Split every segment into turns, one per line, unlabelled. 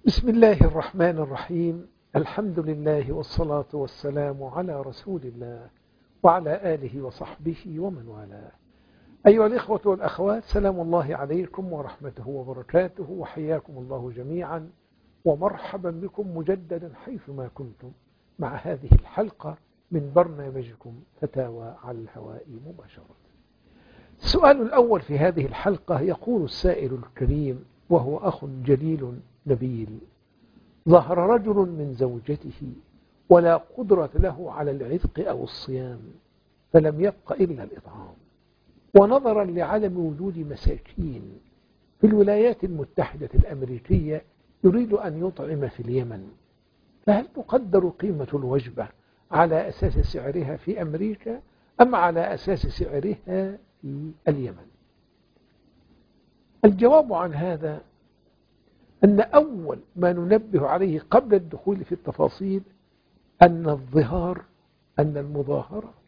بسم الله الرحمن الرحيم. الحمد لله والصلاة والسلام على رسول الله وعلى آله وصحبه ومن والاه. أيها الإخوة والأخوات، سلام الله عليكم ورحمته وبركاته، وحياكم الله جميعا ومرحبا بكم مجددا حيثما كنتم مع هذه الحلقة من برنامجكم فتاوى على الهواء مباشرة. السؤال الأول في هذه الحلقة يقول السائل الكريم وهو أخ جليل نبيل: ظهر رجل من زوجته ولا قدرة له على العتق أو الصيام، فلم يبق إلا الإطعام، ونظرا لعدم وجود مساكين في الولايات المتحدة الأمريكية يريد أن يطعم في اليمن، فهل تقدر قيمة الوجبة على أساس سعرها في أمريكا أم على أساس سعرها في اليمن؟ الجواب عن هذا أن أول ما ننبه عليه قبل الدخول في التفاصيل أن المظاهرة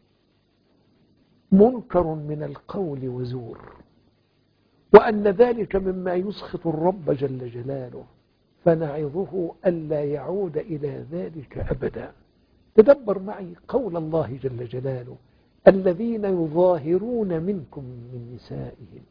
منكر من القول وزور، وأن ذلك مما يسخط الرب جل جلاله، فنعظه ألا يعود إلى ذلك أبدا. تدبر معي قول الله جل جلاله: الذين يظاهرون منكم من نسائهم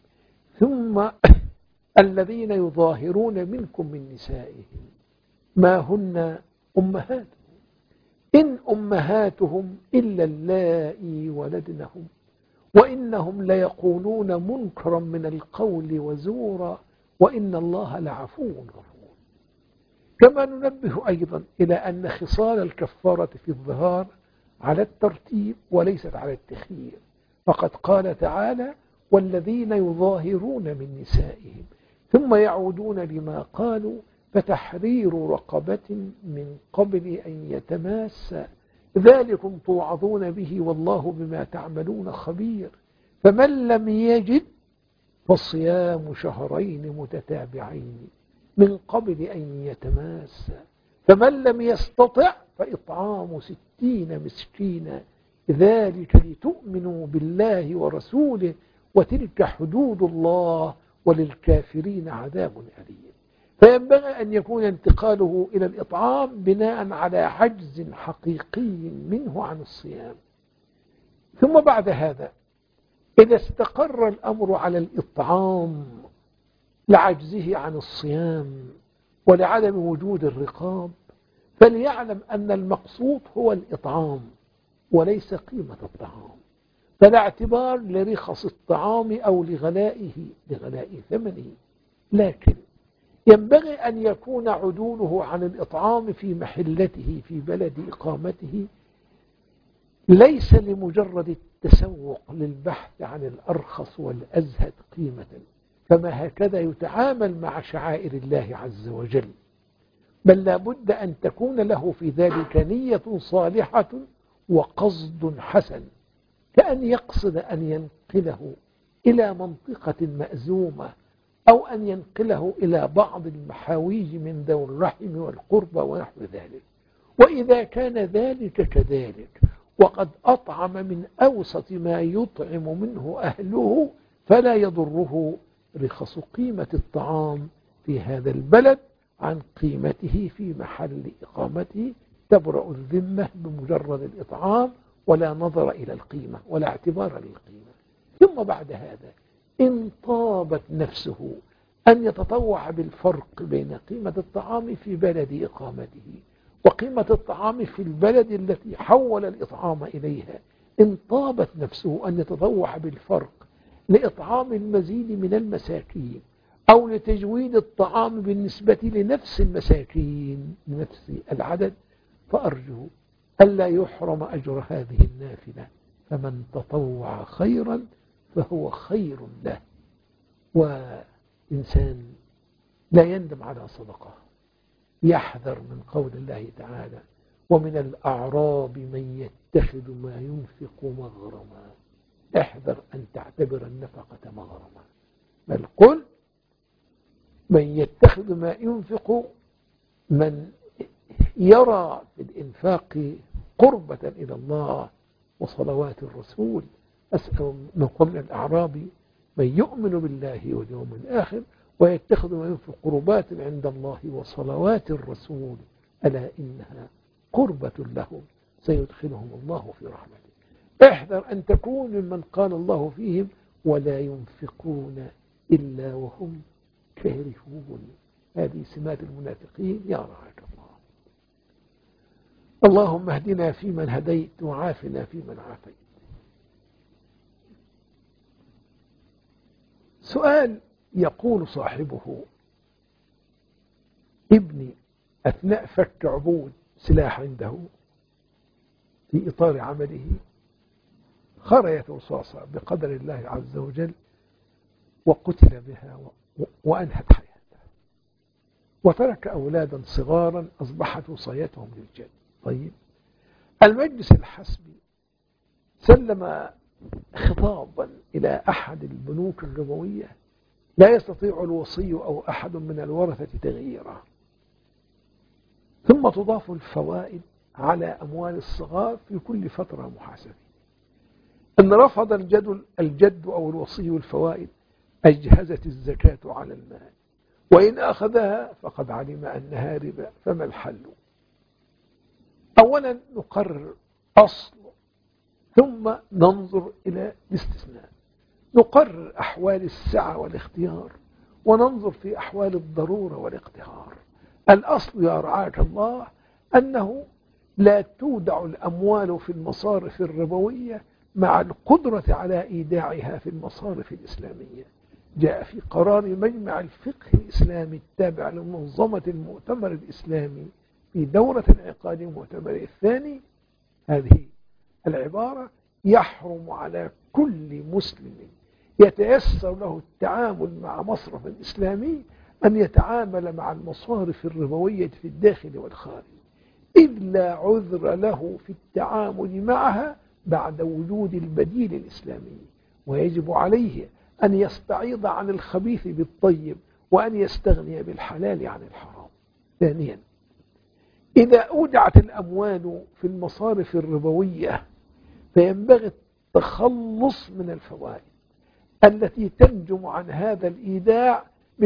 الذين يظاهرون منكم من نسائهم ما هن أمهاتهم إن أمهاتهم إلا اللائي ولدنهم وإنهم ليقولون منكرا من القول وزورا وإن الله لعفو غفور. كما ننبه أيضا إلى أن خصال الكفارة في الظهار على الترتيب وليست على التخيير، فقد قال تعالى: والذين يظاهرون من نسائهم ثم يعودون لما قالوا فتحرير رقبة من قبل أن يتماسا، ذلكم توعظون به والله بما تعملون خبير، فمن لم يجد فصيام شهرين متتابعين من قبل أن يتماسا، فمن لم يستطع فإطعام 60 مسكينا، ذلك لتؤمنوا بالله ورسوله وتلك حدود الله وللكافرين عذاب أليم. فينبغي أن يكون انتقاله إلى الإطعام بناء على عجز حقيقي منه عن الصيام. ثم بعد هذا إذا استقر الأمر على الإطعام لعجزه عن الصيام ولعدم وجود الرقاب، فليعلم أن المقصود هو الإطعام وليس قيمة الطعام، فلا اعتبار لرخص الطعام أو لغلاء ثمنه، لكن ينبغي أن يكون عدوله عن الإطعام في محلته في بلد إقامته ليس لمجرد التسوق للبحث عن الأرخص والأزهد قيمة، فما هكذا يتعامل مع شعائر الله عز وجل، بل لا بد أن تكون له في ذلك نية صالحة وقصد حسن، كأن يقصد أن ينقله إلى منطقة مأزومة أو أن ينقله إلى بعض المحاويج من ذوي الرحم والقربى ونحو ذلك. وإذا كان ذلك كذلك وقد أطعم من أوسط ما يطعم منه أهله، فلا يضره رخص قيمة الطعام في هذا البلد عن قيمته في محل إقامته، تبرأ الذمة بمجرد الإطعام ولا نظر إلى القيمة ولا اعتبار للقيمة. ثم بعد هذا إن طابت نفسه أن يتطوع بالفرق بين قيمة الطعام في بلد إقامته وقيمة الطعام في البلد التي حول الإطعام إليها، إن طابت نفسه أن يتطوع بالفرق لإطعام المزيد من المساكين أو لتجويد الطعام بالنسبة لنفس المساكين نفس العدد، فأرجو ألا يحرم أجر هذه النافلة، فمن تطوع خيرا فهو خير له. وإنسان لا يندم على صدقه يحذر من قول الله تعالى: ومن الأعراب من يتخذ ما ينفق مغرما. احذر أن تعتبر النفقة مغرما، بل قل من يتخذ ما ينفق، من يرى في الإنفاق قربة إلى الله وصلوات الرسول. أسأل من الأعراب من يؤمن بالله واليوم الآخر ويتخذ ما ينفق قربات عند الله وصلوات الرسول ألا إنها قربة لهم سيدخلهم الله في رحمته. احذر أن تكون ممن قال الله فيهم ولا ينفقون إلا وهم كارهون. هذه سمات المنافقين يا رعاك الله. اللهم اهدنا فيمن هديت وعافنا فيمن عافيت. سؤال يقول صاحبه: ابني أثناء فك عبود سلاح عنده في إطار عمله خرجت رصاصة بقدر الله عز وجل وقتل بها وأنهت حياته، وترك أولادا صغارا أصبحت وصايتهم للجد. طيب، المجلس الحسبي سلم خطابا إلى أحد البنوك الربوية لا يستطيع الوصي أو أحد من الورثة تغييره، ثم تضاف الفوائد على أموال الصغار في كل فترة محاسبة. إن رفض الجد أو الوصي الفوائد أجهزت الزكاة على المال، وإن أخذها فقد علم أنها ربا، فما الحل؟ أولا نقرر أصل ثم ننظر إلى الاستثناء. نقرر أحوال السعة والاختيار وننظر في أحوال الضرورة والاقتهار. الأصل يا رعاك الله أنه لا تودع الأموال في المصارف الربوية مع القدرة على إيداعها في المصارف الإسلامية. جاء في قرار مجمع الفقه الإسلامي التابع لمنظمة المؤتمر الإسلامي في دورة انعقاد المؤتمر الثاني هذه العبارة: يحرم على كل مسلم يتيسر له التعامل مع مصرف إسلامي أن يتعامل مع المصارف الربوية في الداخل والخارج، إذ لا عذر له في التعامل معها بعد وجود البديل الإسلامي، ويجب عليه أن يستعيض عن الخبيث بالطيب وأن يستغني بالحلال عن الحرام. ثانيا، إذا أودعت الأموال في المصارف الربوية فينبغي التخلص من الفوائد التي تنجم عن هذا الإيداع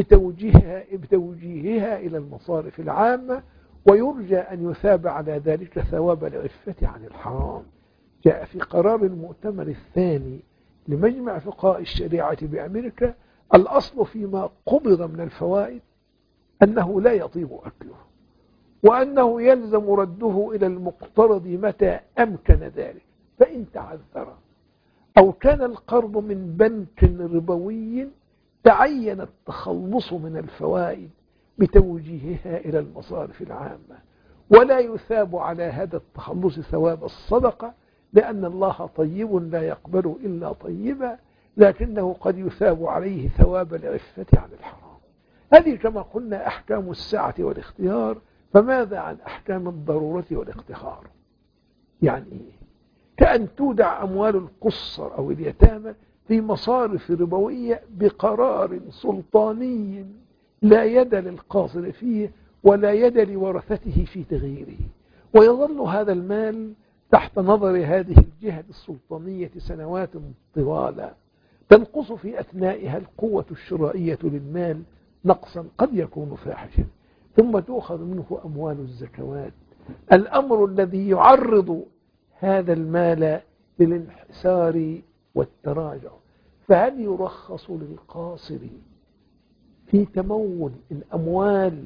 بتوجيهها إلى المصارف العامة، ويرجى أن يثاب على ذلك ثواب العفة عن الحرام. جاء في قرار المؤتمر الثاني لمجمع فقهاء الشريعة بأمريكا: الأصل فيما قبض من الفوائد أنه لا يطيب أكله، وأنه يلزم رده إلى المقترض متى أمكن ذلك، فإن تعذر أو كان القرض من بنك ربوي تعين التخلص من الفوائد بتوجيهها إلى المصارف العامة، ولا يثاب على هذا التخلص ثواب الصدقة، لأن الله طيب لا يقبل إلا طيبا، لكنه قد يثاب عليه ثواب العفة عن الحرام. هذه كما قلنا أحكام السعة والاختيار، فماذا عن أحكام الضرورة والاقتهار؟ يعني إيه؟ كأن تودع أموال القصر أو اليتامى في مصارف ربوية بقرار سلطاني لا يد للقاصر فيه ولا يد لورثته في تغييره، ويظل هذا المال تحت نظر هذه الجهة السلطانية سنوات طوالة، تنقص في أثنائها القوة الشرائية للمال نقصا قد يكون فاحشا، ثم تؤخذ منه أموال الزكوات، الأمر الذي يعرض هذا المال للانحسار والتراجع. فهل يرخص للقاصر في تمول الأموال،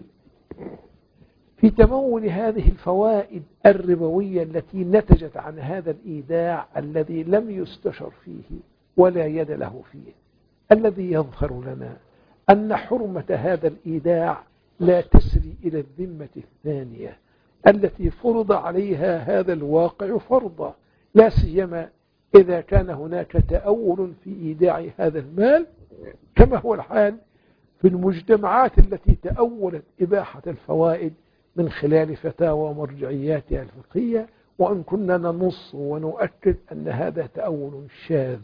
في تمول هذه الفوائد الربوية التي نتجت عن هذا الإيداع الذي لم يستشر فيه ولا يد له فيه؟ الذي يظهر لنا أن حرمة هذا الإيداع لا تسري إلى الذمة الثانية التي فرض عليها هذا الواقع فرضا، لا سيما إذا كان هناك تأول في إيداع هذا المال، كما هو الحال في المجتمعات التي تأولت إباحة الفوائد من خلال فتاوى مرجعياتها الفقهية، وإن كنا ننص ونؤكد أن هذا تأول شاذ،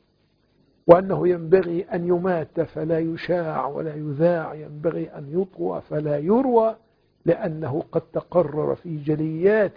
وأنه ينبغي أن يمات فلا يشاع ولا يذاع، ينبغي أن يطوى فلا يروى، لأنه قد تقرر في جليات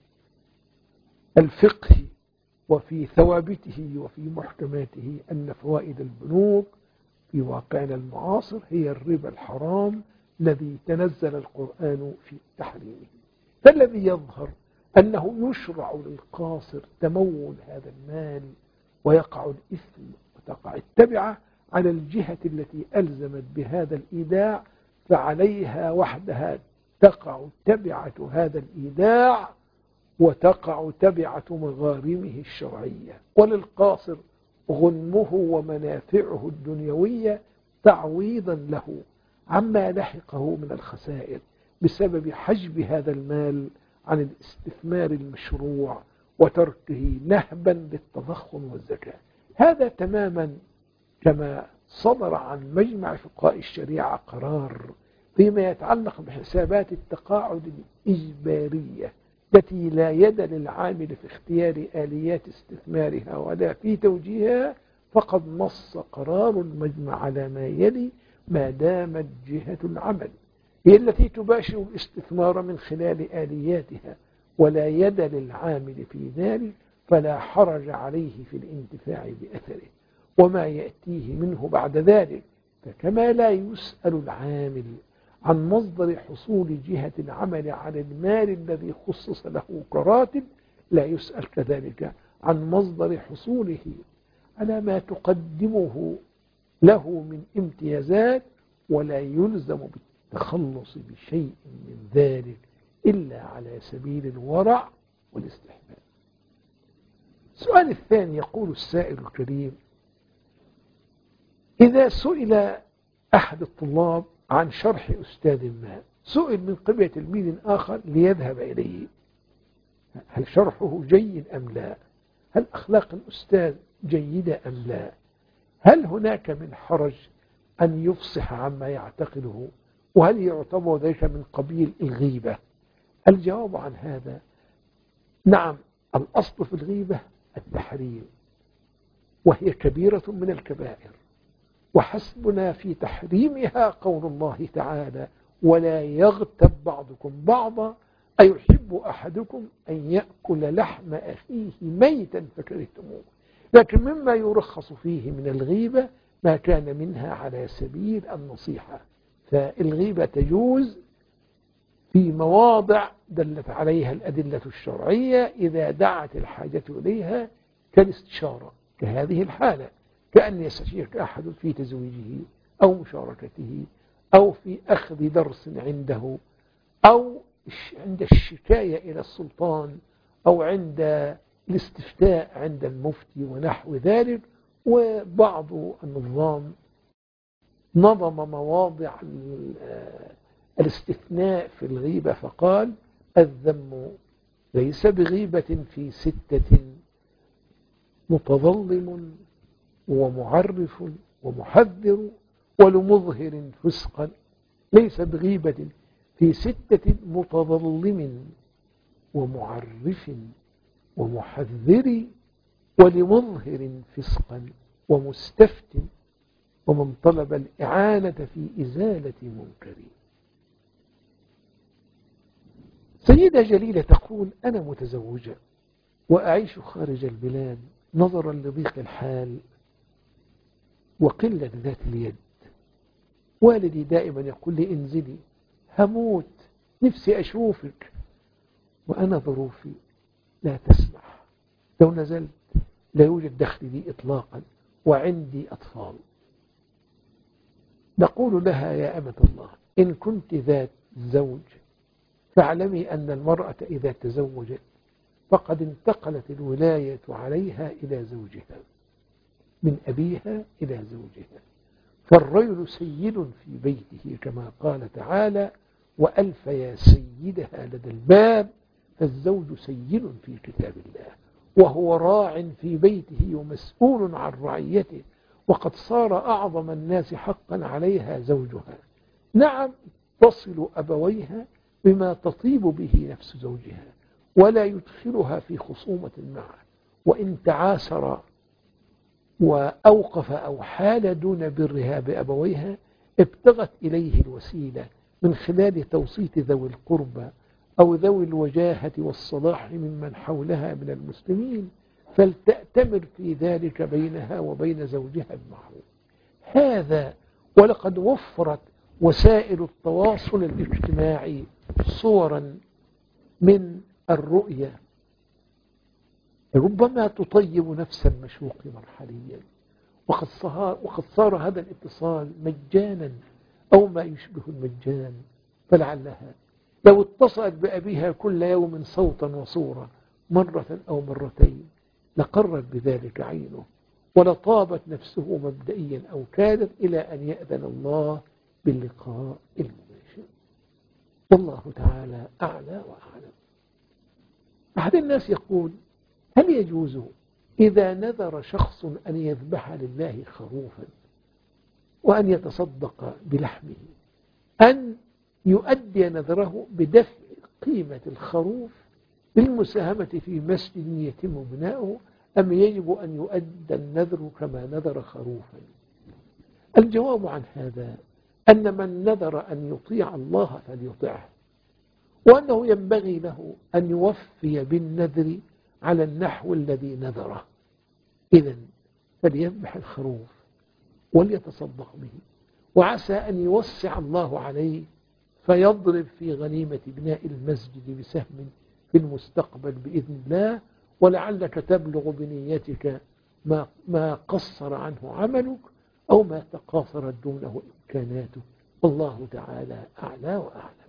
الفقه وفي ثوابته وفي محكماته أن فوائد البنوك في واقعنا المعاصر هي الربا الحرام الذي تنزل القرآن في تحريمه. فالذي يظهر أنه يشرع للقاصر تمول هذا المال ويقع الإثم وتقع التبعة على الجهة التي ألزمت بهذا الإيداع، فعليها وحدها تقع تبعة هذا الإيداع وتقع تبعة مغارمه الشرعية، وللقاصر غنمه ومنافعه الدنيوية تعويضا له عما لحقه من الخسائر بسبب حجب هذا المال عن الاستثمار المشروع وتركه نهبا للتضخم والزكاة. هذا تماما كما صدر عن مجمع فقهاء الشريعة قرار فيما يتعلق بحسابات التقاعد الإجبارية التي لا يد للعامل في اختيار آليات استثمارها ولا في توجيهها، فقد نص قرار المجمع على ما يلي: ما دامت جهة العمل هي التي تباشر الاستثمار من خلال آلياتها ولا يد للعامل في ذلك فلا حرج عليه في الانتفاع بأثره وما يأتيه منه بعد ذلك. فكما لا يسأل العامل عن مصدر حصول جهة العمل على المال الذي خصص له كراتب، لا يسأل كذلك عن مصدر حصوله على ما تقدمه له من امتيازات، ولا يلزم بالتخلص بشيء من ذلك إلا على سبيل الورع والاستحباب. السؤال الثاني، يقول السائل الكريم: إذا سئل أحد الطلاب عن شرح أستاذ ما، سئل من قبل تلميذ آخر ليذهب إليه، هل شرحه جيد أم لا؟ هل أخلاق الأستاذ جيدة أم لا؟ هل هناك من حرج أن يفصح عما يعتقده؟ وهل يعتبر ذلك من قبيل الغيبة؟ الجواب عن هذا: نعم، الأصل في الغيبة التحريم، وهي كبيرة من الكبائر، وحسبنا في تحريمها قول الله تعالى: ولا يغتب بعضكم بعضا أيحب أحدكم أن يأكل لحم أخيه ميتا فكرهتموه. لكن مما يرخص فيه من الغيبة ما كان منها على سبيل النصيحة، فالغيبة تجوز في مواضع دلت عليها الأدلة الشرعية إذا دعت الحاجة إليها، كالاستشارة كهذه الحالة، كأن يستشيرك أحد في تزويجه أو مشاركته أو في أخذ درس عنده أو عند الشكاية إلى السلطان أو عند الاستفتاء عند المفتي ونحو ذلك. وبعض النظام نظم مواضع الاستثناء في الغيبة فقال: الذم ليس بغيبة في 6 متظلم ومعرف ومحذر ولمظهر فسقا. ليس بغيبة في 6 متظلم ومعرف ومحذر ولمظهر فسقا ومستفت ومن طلب الإعانة في إزالة منكر. سيدة جليلة تقول: أنا متزوجة وأعيش خارج البلاد نظرا لضيق الحال وقلة ذات اليد. والدي دائما يقول لي: انزلي، هموت، نفسي أشوفك، وأنا ظروفي لا تسمح، لو نزلت لا يوجد دخل لي إطلاقا وعندي أطفال. نقول لها: يا أمة الله، إن كنت ذات زوج فاعلمي أن المرأة إذا تزوجت فقد انتقلت الولاية عليها إلى زوجها، من أبيها إلى زوجها، فالرجل سيد في بيته كما قال تعالى: وألف يا سيدها لدى الباب. فالزوج سيد في كتاب الله، وهو راع في بيته ومسؤول عن رعيته، وقد صار أعظم الناس حقا عليها زوجها. نعم، تصل أبويها بما تطيب به نفس زوجها ولا يدخلها في خصومة معه، وإن تعاسر وأوقف أو حال دون برها بأبويها ابتغت إليه الوسيلة من خلال توسيط ذوي القربى أو ذوي الوجاهة والصلاح ممن حولها من المسلمين، فلتأتمر في ذلك بينها وبين زوجها بمعروف. هذا ولقد وفرت وسائل التواصل الاجتماعي صورا من الرؤية ربما تطيب نفس المشوق مرحليا، وقد صار هذا الاتصال مجانا أو ما يشبه المجان، فلعلها لو اتصلت بأبيها كل يوم صوتا وصورة مرة أو مرتين لقرت بذلك عينه ولطابت نفسه مبدئيا أو كادت إلى أن يأذن الله باللقاء المباشر. والله تعالى أعلى وأعلم. أحد الناس يقول: هل يجوز إذا نذر شخص أن يذبح لله خروفا وأن يتصدق بلحمه أن يؤدي نذره بدفع قيمة الخروف بالمساهمة في مسجد يتم بناؤه، أم يجب أن يؤدى النذر كما نذر خروفا؟ الجواب عن هذا أن من نذر أن يطيع الله فليطعه، وأنه ينبغي له أن يوفي بالنذر على النحو الذي نذره. إذن فليذبح الخروف وليتصدق به، وعسى أن يوسع الله عليه فيضرب في غنيمة بناء المسجد بسهم في المستقبل بإذن الله، ولعلك تبلغ بنيتك ما قصر عنه عملك أو ما تقاصرت دونه إمكاناته. والله تعالى أعلى وأعلم.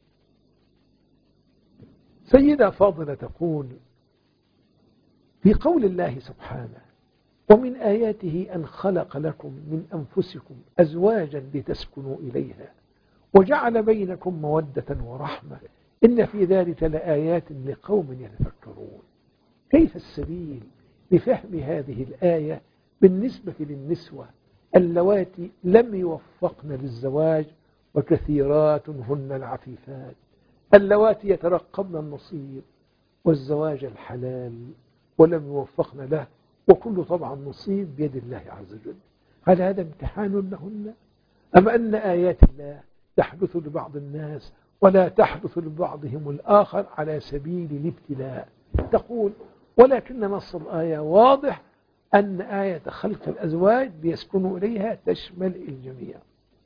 سيدة فاضلة تقول في قول الله سبحانه: ومن آياته أن خلق لكم من أنفسكم أزواجا لتسكنوا إليها وجعل بينكم مودة ورحمة إن في ذلك لآيات لقوم يتفكرون. كيف السبيل لفهم هذه الآية بالنسبة للنسوة اللواتي لم يوفقن للزواج، وكثيرات هن العفيفات اللواتي يترقبن النصيب والزواج الحلال ولم يوفقن له، وكل طبعا نصيب بيد الله عز وجل. هل هذا امتحان لهن، أم أن آيات الله تحدث لبعض الناس ولا تحدث لبعضهم الآخر على سبيل الابتلاء؟ تقول: ولكن نص الآية واضح أن آية خلق الأزواج ليسكنوا إليها تشمل الجميع.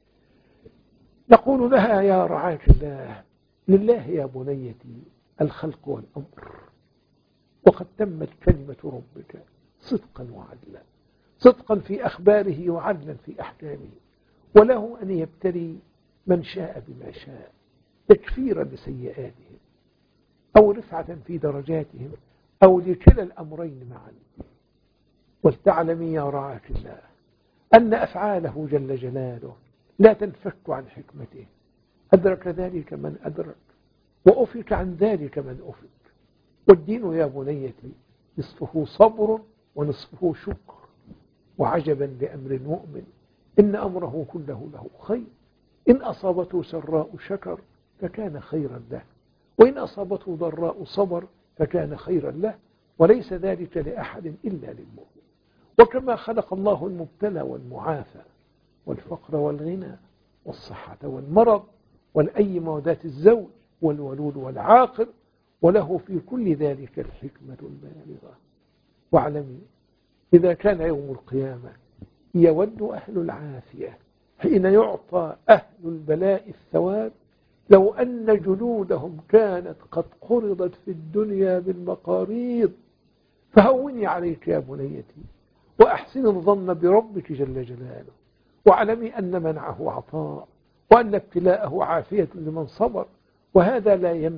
نقول لها: يا رعاك الله، لله يا بنيتي الخلق والأمر، وقد تمت كلمة ربك صدقا وعدلا، صدقا في أخباره وعدلا في أحكامه، وله أن يبتلي من شاء بما شاء تكفيرا لسيئاتهم أو رفعة في درجاتهم أو لكلا الأمرين معا. ولتعلمي يا رعاك الله أن أفعاله جل جلاله لا تنفك عن حكمته، أدرك ذلك من أدرك وأفك عن ذلك من أفك. والدين يا بنيتي نصفه صبر ونصفه شكر، وعجبا لأمر المؤمن إن أمره كله له خير، إن أصابته سراء شكر فكان خيرا له، وإن أصابته ضراء صبر فكان خيرا له، وليس ذلك لأحد إلا للمؤمن. وكما خلق الله المبتلى والمعافى والفقر والغنى والصحة والمرض والأيم وذات الزوج والولود والعاقر، وله في كل ذلك الحكمة البالغة. واعلمي إذا كان يوم القيامة يود أهل العافية حين يعطى أهل البلاء الثواب لو أن جلودهم كانت قد قرضت في الدنيا بالمقاريض. فهوني عليك يا بنيتي وأحسن الظن بربك جل جلاله، واعلمي أن منعه عطاء وأن ابتلاءه عافية لمن صبر، وهذا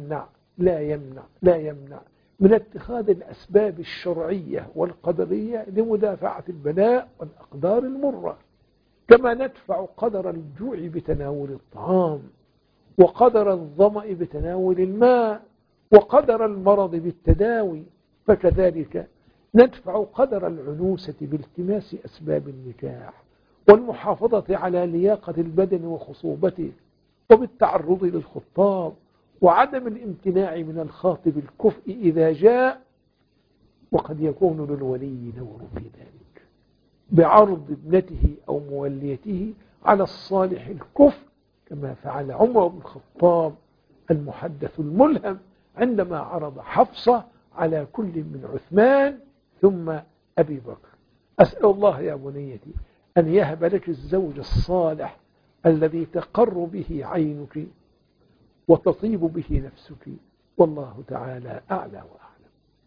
لا يمنع من اتخاذ الأسباب الشرعية والقدرية لمدافعة البلاء والأقدار المرة، كما ندفع قدر الجوع بتناول الطعام، وقدر الظمأ بتناول الماء، وقدر المرض بالتداوي، فكذلك ندفع قدر العنوسة بالتماس أسباب النكاح والمحافظة على لياقة البدن وخصوبته، وبالتعرض للخطاب وعدم الامتناع من الخاطب الكفء إذا جاء، وقد يكون للولي دور في ذلك بعرض ابنته أو موليته على الصالح الكفء، كما فعل عمر بن الخطاب المحدث الملهم عندما عرض حفصة على كل من عثمان ثم أبي بكر. أسأل الله يا بنيتي أن يهب لك الزوج الصالح الذي تقر به عينك وتطيب به نفسك، والله تعالى أعلى وأعلم.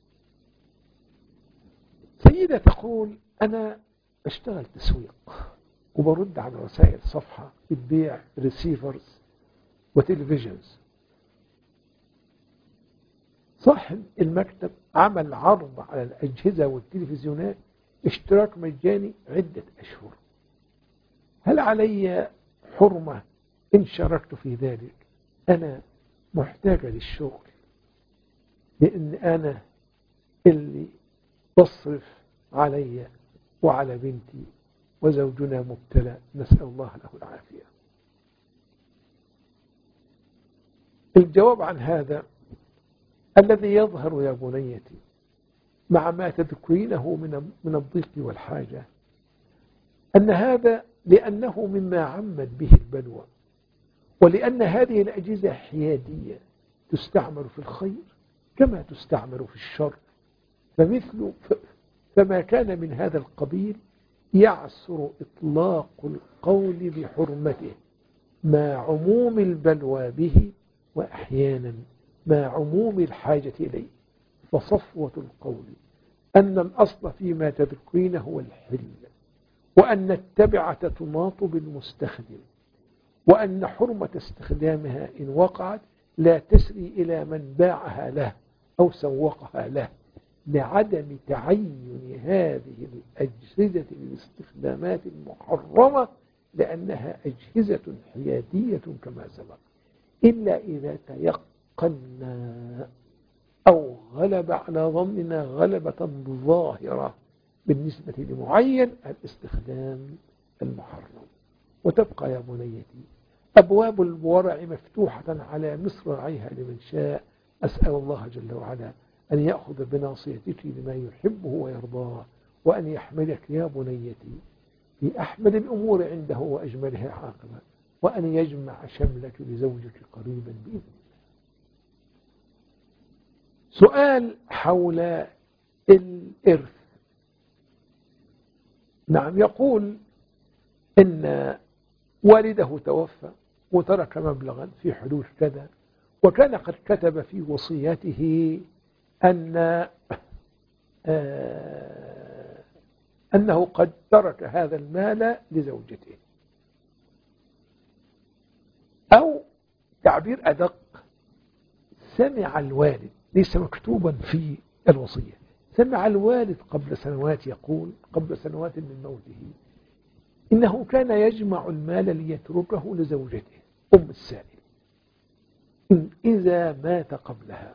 سيدة تقول أنا أشتغل تسويق وبرد على رسائل صفحة بتبيع ريسيفرز وتلفزيونز. صاحب المكتب عمل عرض على الأجهزة والتلفزيونات اشتراك مجاني عدة أشهر، هل علي حرمة إن شاركت في ذلك؟ أنا محتاجة للشغل لأن أنا اللي بصرف علي وعلى بنتي وزوجنا مبتلى، نسأل الله له العافية. الجواب عن هذا الذي يظهر يا بنيتي مع ما تذكرينه من الضيق والحاجة أن هذا لأنه مما عمت به البلوى، ولأن هذه الأجهزة حيادية تستعمل في الخير كما تستعمل في الشر، فما كان من هذا القبيل يعسر إطلاق القول بحرمته مع عموم البلوى به، وأحيانا مع عموم الحاجة إليه. فصفوة القول أن الأصل فيما تذكرين هو الحل، وأن التبعة تناط بالمستخدم، وأن حرمة استخدامها إن وقعت لا تسري إلى من باعها له أو سوقها له، لعدم تعين هذه الأجهزة للاستخدامات المحرمة، لأنها أجهزة حيادية كما سبق، إلا إذا تيقنا أو غلب على ظننا غلبة ظاهرة بالنسبة لمعين الاستخدام المحرم. وتبقى يا بنيتي أبواب الورع مفتوحة على مصراعيها لمن شاء. أسأل الله جل وعلا أن يأخذ بناصيتك لما يحبه ويرضاه، وأن يحملك يا بنيتي في أحمد الأمور عنده وأجملها عاقبة، وأن يجمع شملك لزوجك قريبا بإذن الله. سؤال حول الإرث. نعم، يقول إن والده توفى وترك مبلغا في حدود كذا، وكان قد كتب في وصيته أنه قد ترك هذا المال لزوجته، أو تعبير أدق، سمع الوالد، ليس مكتوبا في الوصية، سمع الوالد قبل سنوات، يقول قبل سنوات من موته إنه كان يجمع المال ليتركه لزوجته أم السائل إذا مات قبلها.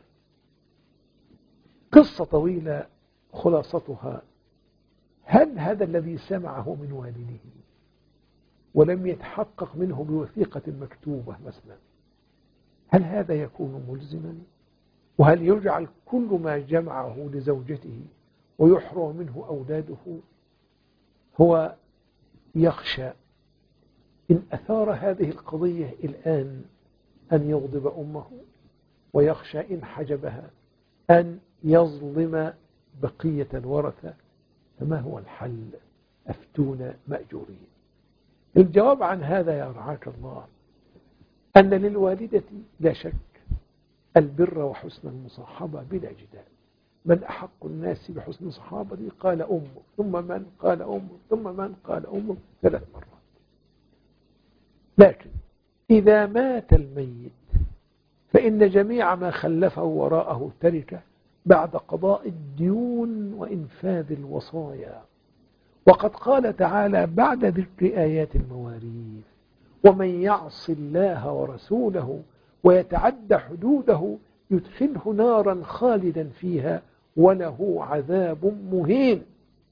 قصة طويلة خلاصتها: هل هذا الذي سمعه من والده ولم يتحقق منه بوثيقة مكتوبة مثلا، هل هذا يكون ملزما؟ وهل يجعل كل ما جمعه لزوجته ويحرم منه أولاده؟ هو يخشى إن أثار هذه القضية الآن أن يغضب أمه، ويخشى إن حجبها أن يظلم بقية الورثة. فما هو الحل؟ أفتونا مأجورين. الجواب عن هذا يا رعاك الله أن للوالدة لا شك البر وحسن المصاحبة بلا جدال. من أحق الناس بحسن صحابتي؟ قال أمه، ثم من؟ قال أمه، ثم من؟ قال أمه، 3 مرات. لكن إذا مات الميت فإن جميع ما خلفه وراءه تركه بعد قضاء الديون وإنفاذ الوصايا. وقد قال تعالى بعد ذكر آيات المواريث: ومن يعص الله ورسوله ويتعد حدوده يدخله نارا خالدا فيها وله عذاب مهين.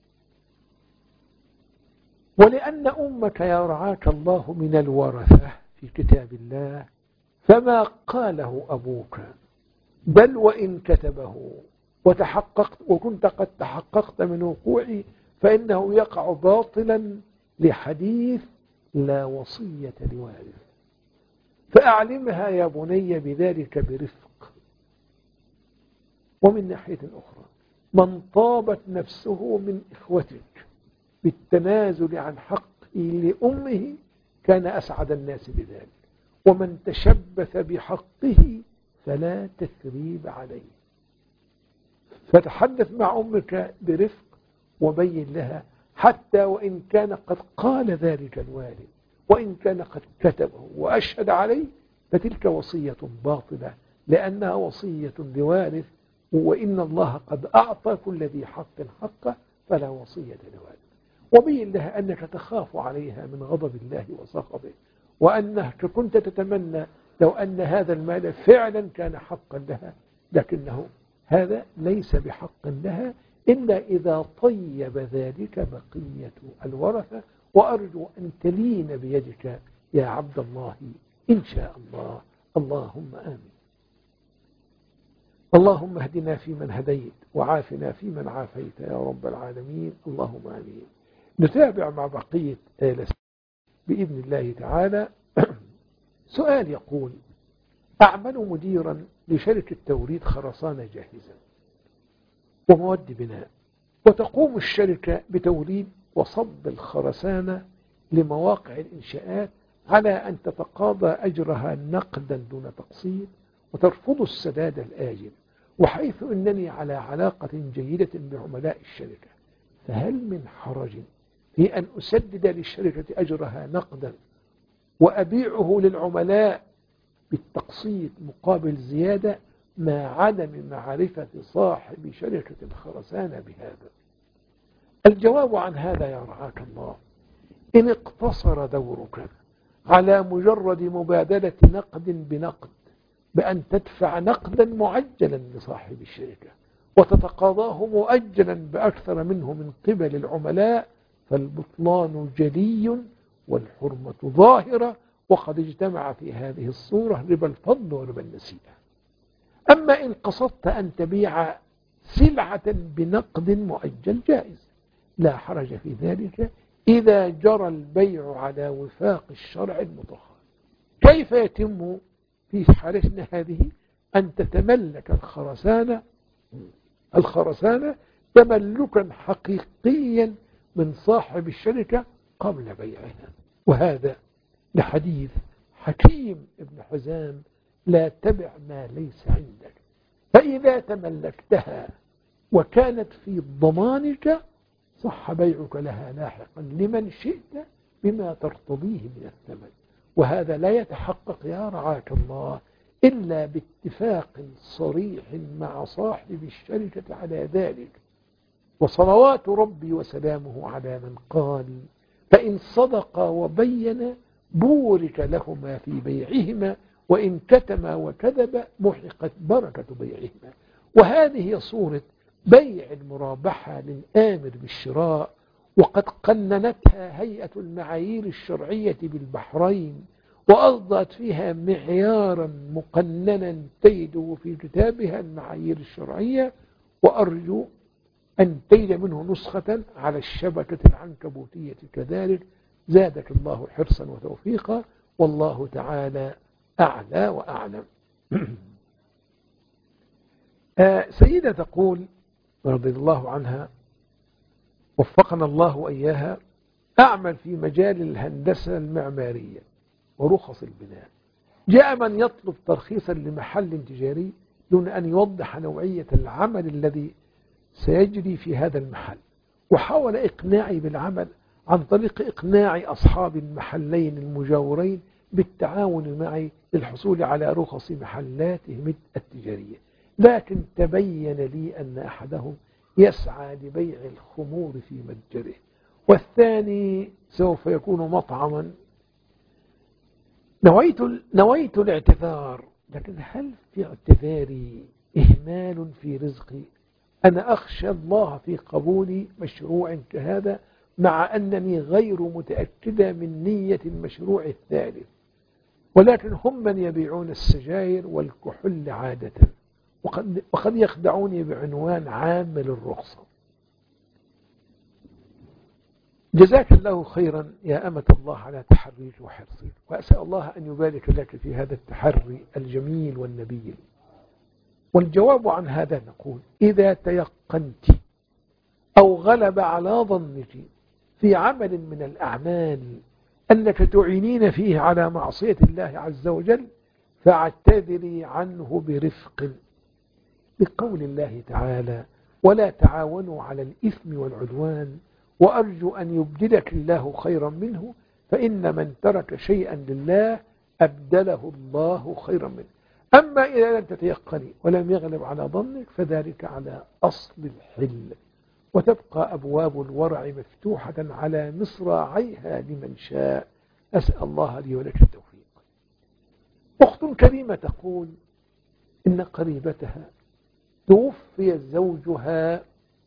ولأن أمك يا رعاك الله من الورثة في كتاب الله، فما قاله أبوك بل وإن كتبه وتحققت وكنت قد تحققت من وقوعه فإنه يقع باطلا لحديث لا وصية لوارث. فأعلمها يا بني بذلك برفق. ومن ناحية أخرى، من طابت نفسه من إخوتك بالتنازل عن حق لأمه كان أسعد الناس بذلك. ومن تشبث بحقه فلا تثريب عليه. فتحدث مع أمك برفق وبين لها، حتى وإن كان قد قال ذلك الوالد، وإن كان قد كتبه وأشهد عليه، فتلك وصية باطلة، لأنها وصية لوارث، وإن الله قد أعطى كل ذي حق حقه، فلا وصية لوارث. وبين لها أنك تخاف عليها من غضب الله وسخطه، وأنك كنت تتمنى لو أن هذا المال فعلا كان حقا لها، لكنه هذا ليس بحق لها إلا إذا طيب ذلك بقية الورثة. وأرجو أن تلين بيدك يا عبد الله إن شاء الله. اللهم آمين. اللهم اهدنا فيمن هديت، وعافنا فيمن عافيت يا رب العالمين. اللهم آمين. نتابع مع بقية بإذن الله تعالى. سؤال يقول: أعمل مديرا لشركة توريد خرسانة جاهزة ومواد بناء، وتقوم الشركة بتوريد وصب الخرسانة لمواقع الإنشاءات على أن تتقاضى أجرها نقدا دون تقسيط، وترفض السداد الآجل، وحيث أنني على علاقة جيدة بعملاء الشركة، فهل من حرج في أن أسدد للشركة أجرها نقدا وأبيعه للعملاء بالتقسيط مقابل زيادة، مع عدم معرفة صاحب شركة الخرسانة بهذا؟ الجواب عن هذا يا رعاك الله: إن اقتصر دورك على مجرد مبادلة نقد بنقد، بأن تدفع نقدا معجلا لصاحب الشركة وتتقاضاه مؤجلا بأكثر منه من قبل العملاء، فالبطلان جلي والحرمة ظاهرة، وقد اجتمع في هذه الصورة ربا الفضل وربا النسيئة. أما إن قصدت أن تبيع سلعة بنقد مؤجل جائز، لا حرج في ذلك إذا جرى البيع على وفاق الشرع المطهر. كيف يتم في حالتنا هذه؟ أن تتملك الخرسانة تملكا حقيقيا من صاحب الشركة قبل بيعها، وهذا لحديث حكيم ابن حزام: لا تبع ما ليس عندك، فإذا تملكتها وكانت في ضمانك صح بيعك لها لاحقا لمن شئت بما ترتضيه من الثمن. وهذا لا يتحقق يا رعاك الله إلا باتفاق صريح مع صاحب الشركة على ذلك. وصلوات ربي وسلامه على من قال: فإن صدقا وبينا بورك لهما في بيعهما، وإن كتما وكذب محقت بركة بيعهما. وهذه صورة بيع المرابحة للآمر بالشراء، وقد قننتها هيئة المعايير الشرعية بالبحرين، وأصدرت فيها معيارا مقننا تجده في كتابها المعايير الشرعية، وأرجو أن تجد منه نسخة على الشبكة العنكبوتية كذلك. زادك الله حرصا وتوفيقا، والله تعالى أعلى وأعلم. سيدة تقول رضي الله عنها وفقنا الله وإياها: أعمل في مجال الهندسة المعمارية ورخص البناء. جاء من يطلب ترخيصا لمحل تجاري دون أن يوضح نوعية العمل الذي سيجري في هذا المحل، وحاول إقناعي بالعمل عن طريق إقناع أصحاب المحلين المجاورين بالتعاون معي للحصول على رخص محلاتهم التجارية، لكن تبين لي أن أحدهم يسعى لبيع الخمور في متجره، والثاني سوف يكون مطعما. نويت الاعتذار، لكن هل في اعتذاري إهمال في رزقي؟ أنا أخشى الله في قبول مشروع كهذا، مع أنني غير متأكدة من نية المشروع الثالث، ولكن هم من يبيعون السجاير والكحول عادة، وقد يخدعوني بعنوان عام للرخصة. جزاك الله خيرا يا أمة الله على تحريك وحرصك، وأسأل الله أن يبارك لك في هذا التحري الجميل والنبيل. والجواب عن هذا نقول: إذا تيقنت أو غلب على ظنك في عمل من الأعمال أنك تعينين فيه على معصية الله عز وجل فاعتذري عنه برفق، بقول الله تعالى: ولا تعاونوا على الإثم والعدوان وأرجو أن يبدلك الله خيرا منه فإن من ترك شيئا لله أبدله الله خيرا منه. أما إذا لم تتيقني ولم يغلب على ظنك فذلك على أصل الحل، وتبقى أبواب الورع مفتوحة على مصراعيها لمن شاء. أسأل الله لي ولك التوفيق. أخت كريمة تقول إن قريبتها توفي زوجها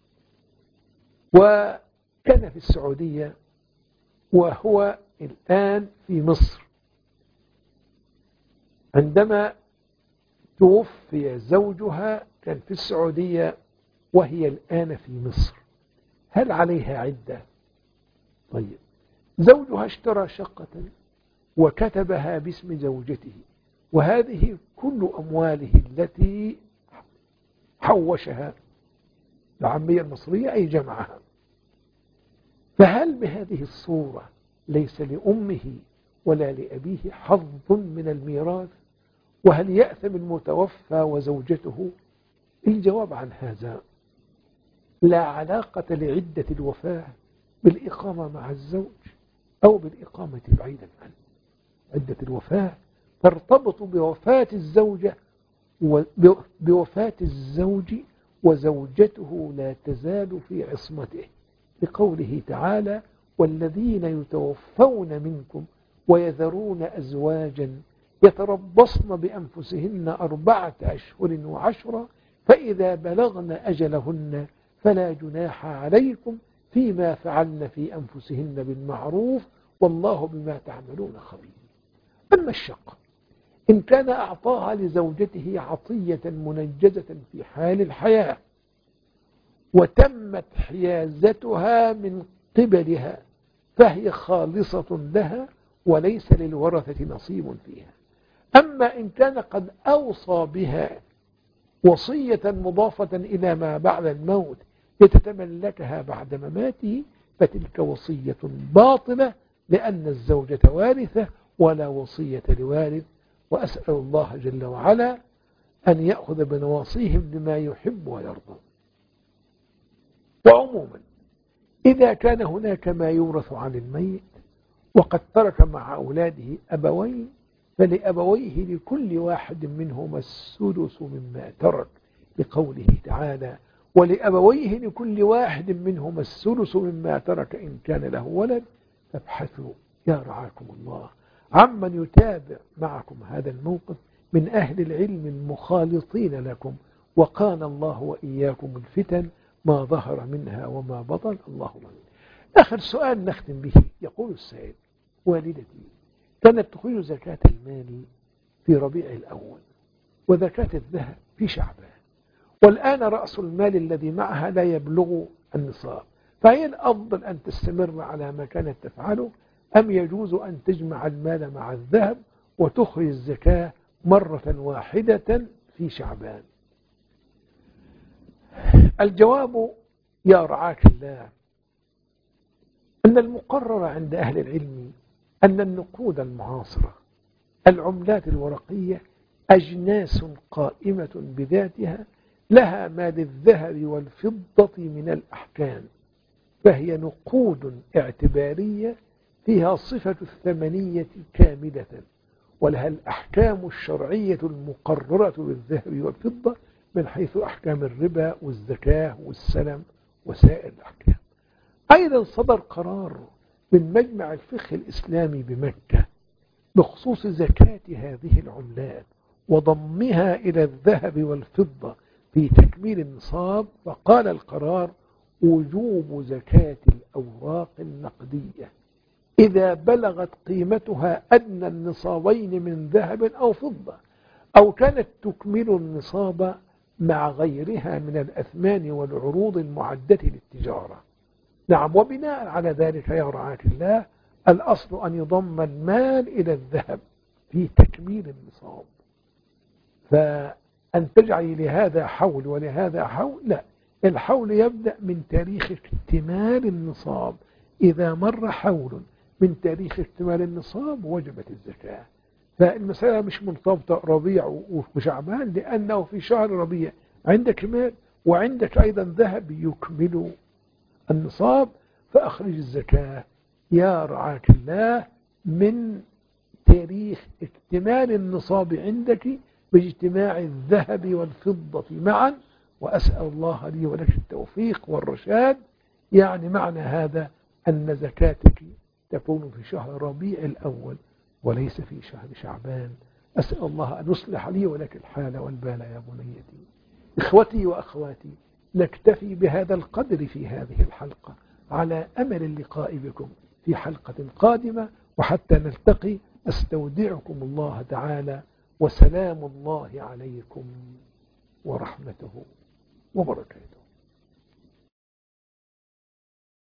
وكان في السعودية وهو الآن في مصر. عندما توفي زوجها كان في السعودية وهي الآن في مصر، هل عليها عدة؟ طيب، زوجها اشترى شقة وكتبها باسم زوجته، وهذه كل أمواله التي حوشها العامية المصرية أي جمعها، فهل بهذه الصورة ليس لأمه ولا لأبيه حظ من الميراث؟ وهل يأثم المتوفى وزوجته؟ الجواب عن هذا: لا علاقة لعدة الوفاة بالإقامة مع الزوج أو بالإقامة بعيدا عنه. عدة الوفاة ترتبط بوفاة الزوجة بوفاة الزوج، وزوجته لا تزال في عصمته، لقوله تعالى: والذين يتوفون منكم ويذرون أزواجا يتربصن بأنفسهن 4 أشهر وعشرا فإذا بلغن أجلهن فلا جناح عليكم فيما فعلن في أنفسهن بالمعروف والله بما تعملون خبير. أما الشق إن كان أعطاها لزوجته عطية منجزة في حال الحياة وتمت حيازتها من قبلها فهي خالصة لها وليس للورثة نصيب فيها. أما إن كان قد أوصى بها وصية مضافة إلى ما بعد الموت يتتملكها بعد مماته فتلك وصية باطلة، لأن الزوجة وارثة ولا وصية لوارث. وأسأل الله جل وعلا أن يأخذ بنواصيهم بما يحب ويرضى. وعموما إذا كان هناك ما يورث عن الميت وقد ترك مع أولاده أبوين فلأبويه لكل واحد منهما السدس مما ترك، لقوله تعالى: ولأبويه لكل واحد منهما السدس مما ترك إن كان له ولد فابحثوا يا رعاكم الله عمن يتابع معكم هذا الموقف من أهل العلم المخالطين لكم، وقانا الله وإياكم الفتن ما ظهر منها وما بطن. اللهم آمين. آخر سؤال نختم به، يقول السائل: والدتي كانت تخرج زكاة المال في ربيع الأول وزكاة الذهب في شعبان، والآن رأس المال الذي معها لا يبلغ النصاب، فهي الأفضل أن تستمر على ما كانت تفعله أم يجوز أن تجمع المال مع الذهب وتخرج الزكاة مرة واحدة في شعبان؟ الجواب يا رعاك الله أن المقرر عند أهل العلم أن النقود المعاصرة العملات الورقية أجناس قائمة بذاتها لها ما للذهب والفضة من الأحكام، فهي نقود اعتبارية فيها صفة الثمنية كاملة، ولها الأحكام الشرعية المقررة بالذهب والفضة من حيث أحكام الربا والزكاة والسلم وسائر الأحكام. أيضا صدر قرار من مجمع الفقه الإسلامي بمكة بخصوص زكاة هذه العملات وضمها إلى الذهب والفضة في تكميل النصاب، فقال القرار: وجوب زكاة الأوراق النقدية إذا بلغت قيمتها أدنى النصابين من ذهب أو فضة أو كانت تكمل النصاب مع غيرها من الأثمان والعروض المعدة للتجارة. نعم، وبناء على ذلك يا رعاك الله الأصل أن يضم المال إلى الذهب في تكميل النصاب، فأن تجعل لهذا حول ولهذا حول لا، الحول يبدأ من تاريخ اكتمال النصاب إذا مر حول من تاريخ اكتمال النصاب وجبت الزكاة. فالمسألة مش مرتبطة ربيع وشعبان، لأنه في شهر ربيع عندك مال وعندك أيضا ذهب يكمل النصاب، فأخرج الزكاة يا رعاك الله من تاريخ اكتمال النصاب عندك باجتماع الذهب والفضة معا، وأسأل الله لي ولك التوفيق والرشاد. يعني معنى هذا أن زكاتك تكون في شهر ربيع الأول وليس في شهر شعبان. أسأل الله أن يصلح لي ولك الحال والبال يا بنيتي. إخوتي وأخواتي، نكتفي بهذا القدر في هذه الحلقة، على أمل اللقاء بكم في حلقة قادمة، وحتى نلتقي أستودعكم الله تعالى، وسلام الله عليكم ورحمته وبركاته.